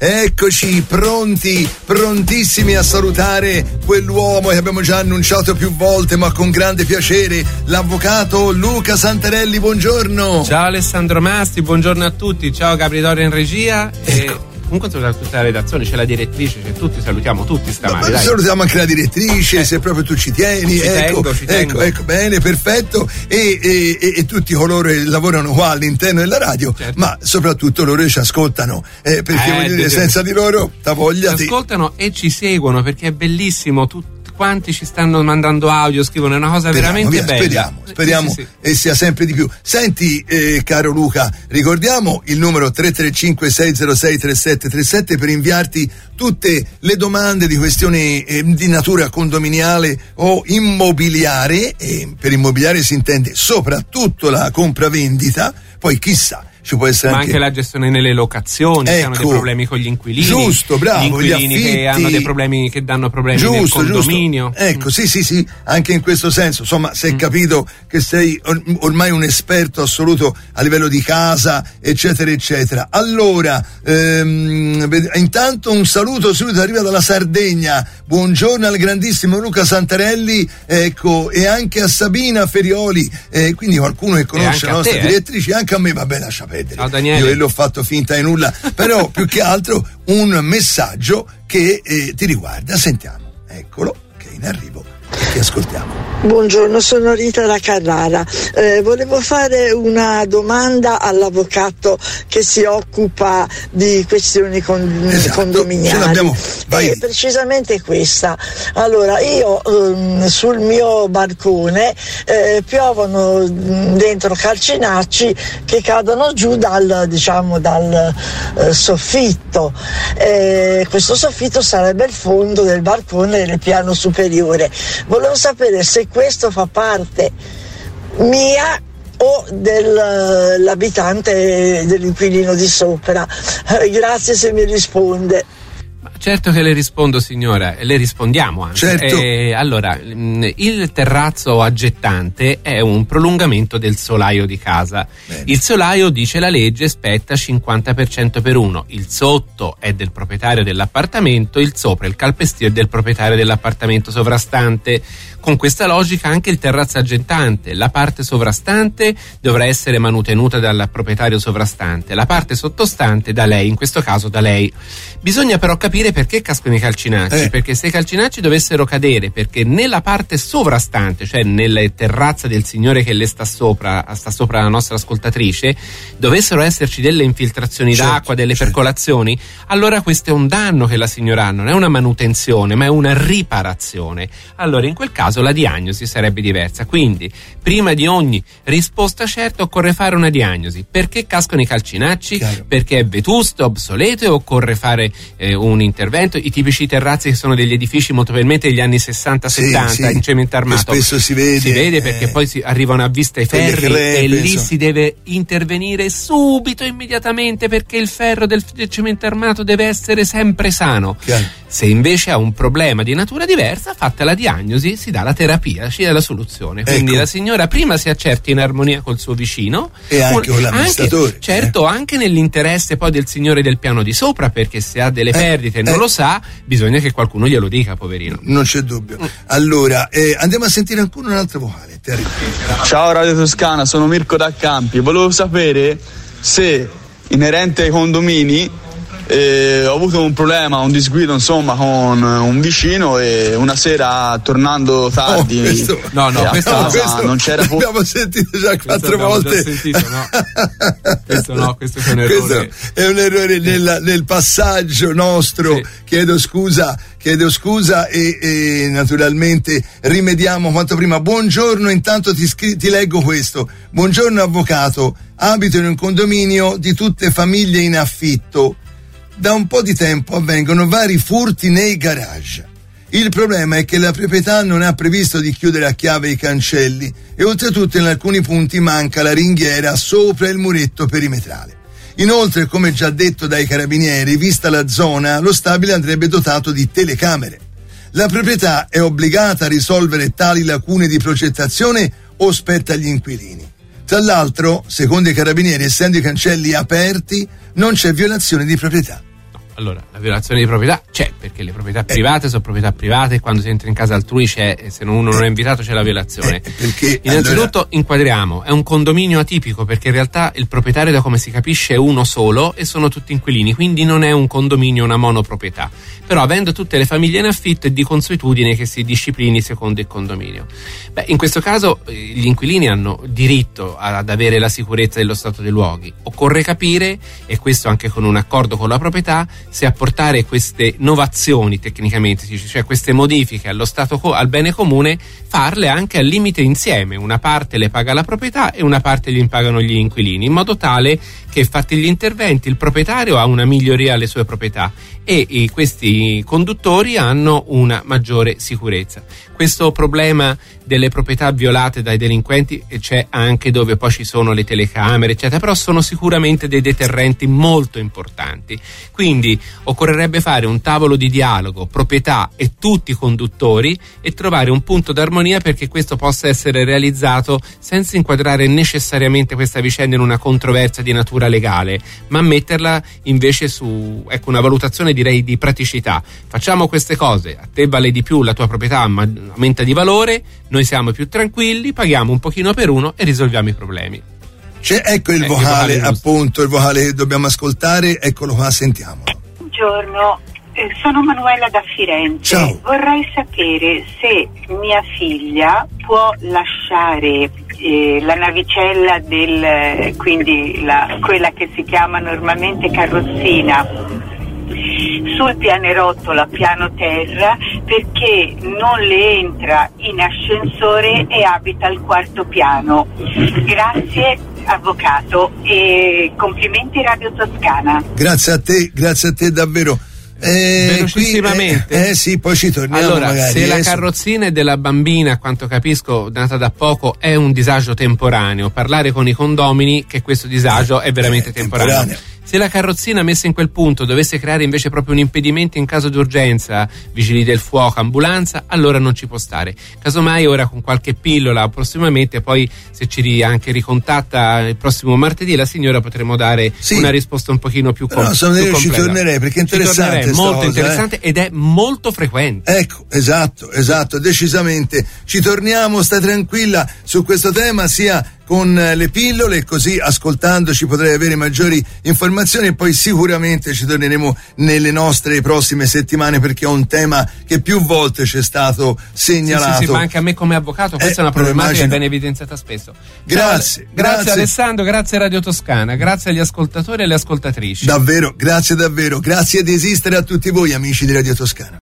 Eccoci prontissimi a salutare quell'uomo che abbiamo già annunciato più volte, ma con grande piacere, l'avvocato Luca Santarelli. Buongiorno. Ciao Alessandro Masti, buongiorno a tutti. Ciao Gabriele in regia. Ecco. Comunque saluta tutta la redazione, c'è la direttrice, c'è tutti, salutiamo tutti stamani. Ma salutiamo anche la direttrice, se proprio tu ci tieni. Ci tengo. Ecco, bene, perfetto. E tutti coloro che lavorano qua all'interno della radio, certo. Ma soprattutto loro che ci ascoltano, perché voglio dire, senza di loro ci ascoltano e ci seguono, perché è bellissimo. Quanti ci stanno mandando audio, scrivono, è una cosa veramente bella. Speriamo sì. E sia sempre di più. Senti, caro Luca, ricordiamo il numero 335-606-3737 per inviarti tutte le domande di questione di natura condominiale o immobiliare, e per immobiliare si intende soprattutto la compravendita, poi chissà, ci può essere anche la gestione nelle locazioni, che hanno dei problemi con gli inquilini. Giusto, bravo. Gli inquilini che hanno dei problemi, che danno problemi nel condominio. Ecco, sì, anche in questo senso. Insomma, si è capito che sei ormai un esperto assoluto a livello di casa, eccetera, eccetera. Allora, intanto un saluto subito arriva dalla Sardegna. Buongiorno al grandissimo Luca Santarelli, ecco, e anche a Sabina Ferioli, quindi qualcuno che conosce la nostra direttrice, anche a me, vabbè, lascia perdere. Io l'ho fatto finta di nulla, però più che altro un messaggio che ti riguarda. Sentiamo, eccolo, che è in arrivo, ti ascoltiamo. Buongiorno, sono Rita da Carrara. Volevo fare una domanda all'avvocato che si occupa di questioni condominiali. Precisamente questa. Allora, io sul mio balcone piovono dentro calcinacci che cadono giù dal soffitto. Questo soffitto sarebbe il fondo del balcone del piano superiore. Volevo sapere se questo fa parte mia o dell'abitante, dell'inquilino di sopra. Grazie se mi risponde. Certo che le rispondo, signora, e le rispondiamo anche. Certo. Allora, il terrazzo aggettante è un prolungamento del solaio di casa. Bene. Il solaio, dice la legge, spetta 50% per uno. Il sotto è del proprietario dell'appartamento, il sopra, il calpestio, è del proprietario dell'appartamento sovrastante. Con questa logica anche il terrazzo aggettante, la parte sovrastante dovrà essere manutenuta dal proprietario sovrastante, la parte sottostante da lei, in questo caso da lei. Bisogna però capire perché cascano i calcinacci, perché se i calcinacci dovessero cadere perché nella parte sovrastante, cioè nella terrazza del signore che le sta sopra la nostra ascoltatrice, dovessero esserci delle infiltrazioni d'acqua, delle percolazioni, allora questo è un danno che la signora ha, non è una manutenzione ma è una riparazione. Allora in quel caso la diagnosi sarebbe diversa, quindi prima di ogni risposta certa occorre fare una diagnosi. Perché cascano i calcinacci? Chiaro. Perché è vetusto, obsoleto, e occorre fare un intervento. I tipici terrazzi che sono degli edifici molto probabilmente degli anni 60-70 in cemento armato, spesso si vede perché poi arrivano a vista i ferri e lì si deve intervenire subito, immediatamente, perché il ferro del cemento armato deve essere sempre sano. Chiaro. Se invece ha un problema di natura diversa, fatta la diagnosi, si dà la terapia, si dà la soluzione. Quindi la signora prima si accerti in armonia col suo vicino e anche con l'amministratore. Certo, anche nell'interesse poi del signore del piano di sopra, perché se ha delle perdite e non lo sa, bisogna che qualcuno glielo dica, poverino. Non c'è dubbio. Allora, andiamo a sentire ancora un altro vocale. Ciao Radio Toscana, sono Mirko da Campi. Volevo sapere se, inerente ai condomini, ho avuto un problema, un disguido insomma con un vicino, e una sera tornando tardi questo non c'era l'abbiamo sentito già 4 volte. Questo è un errore. Questo è un errore nel passaggio nostro. Sì. Chiedo scusa e naturalmente rimediamo quanto prima. Buongiorno, intanto ti leggo questo. Buongiorno avvocato, abito in un condominio di tutte famiglie in affitto. Da un po' di tempo avvengono vari furti nei garage. Il problema è che la proprietà non ha previsto di chiudere a chiave i cancelli e oltretutto in alcuni punti manca la ringhiera sopra il muretto perimetrale. Inoltre, come già detto dai carabinieri, vista la zona, lo stabile andrebbe dotato di telecamere. La proprietà è obbligata a risolvere tali lacune di progettazione o spetta agli inquilini? Tra l'altro, secondo i carabinieri, essendo i cancelli aperti, non c'è violazione di proprietà. Allora, la violazione di proprietà c'è, perché le proprietà private sono proprietà private, e quando si entra in casa altrui c'è, se uno non è invitato c'è la violazione. Innanzitutto inquadriamo, è un condominio atipico, perché in realtà il proprietario, da come si capisce, è uno solo e sono tutti inquilini, quindi non è un condominio, una monoproprietà. Però avendo tutte le famiglie in affitto è di consuetudine che si disciplini secondo il condominio. In questo caso gli inquilini hanno diritto ad avere la sicurezza dello stato dei luoghi. Occorre capire, e questo anche con un accordo con la proprietà, se apportare queste novazioni, tecnicamente si dice, cioè queste modifiche allo stato al bene comune, farle anche al limite insieme. Una parte le paga la proprietà e una parte gli pagano gli inquilini, in modo tale che, fatti gli interventi, il proprietario ha una miglioria alle sue proprietà e questi conduttori hanno una maggiore sicurezza. Questo problema delle proprietà violate dai delinquenti c'è anche dove poi ci sono le telecamere, eccetera, però sono sicuramente dei deterrenti molto importanti. Quindi occorrerebbe fare un tavolo di dialogo, proprietà e tutti i conduttori, e trovare un punto d'armonia perché questo possa essere realizzato senza inquadrare necessariamente questa vicenda in una controversia di natura legale, ma metterla invece su, ecco, una valutazione, direi, di praticità. Facciamo queste cose, a te vale di più, la tua proprietà aumenta di valore, noi siamo più tranquilli, paghiamo un pochino per uno e risolviamo i problemi. Ecco il vocale, appunto, il vocale che dobbiamo ascoltare, eccolo qua, sentiamo. Buongiorno, sono Manuela da Firenze. Ciao. Vorrei sapere se mia figlia può lasciare la navicella quindi quella che si chiama normalmente carrozzina, sul pianerottolo a piano terra, perché non le entra in ascensore e abita al 4º piano. Grazie avvocato e complimenti Radio Toscana. Grazie a te davvero. Velocissimamente. Sì, poi ci torniamo. Allora, magari. Se la carrozzina è della bambina, a quanto capisco, nata da poco, è un disagio temporaneo. Parlare con i condomini che questo disagio è veramente temporaneo. Se la carrozzina messa in quel punto dovesse creare invece proprio un impedimento in caso di urgenza, vigili del fuoco, ambulanza, allora non ci può stare. Casomai ora con qualche pillola prossimamente, poi se ci anche ricontatta il prossimo martedì, la signora potremo dare una risposta un pochino più completa. No, ci tornerei, perché è interessante. Molto cosa, interessante ed è molto frequente. Ecco, esatto, decisamente. Ci torniamo, stai tranquilla su questo tema, sia con le pillole, così ascoltandoci potrai avere maggiori informazioni, e poi sicuramente ci torneremo nelle nostre prossime settimane, perché è un tema che più volte ci è stato segnalato. Sì, ma anche a me come avvocato questa è una problematica che viene evidenziata spesso. Grazie Alessandro, grazie Radio Toscana, grazie agli ascoltatori e alle ascoltatrici. Davvero, grazie di esistere a tutti voi, amici di Radio Toscana.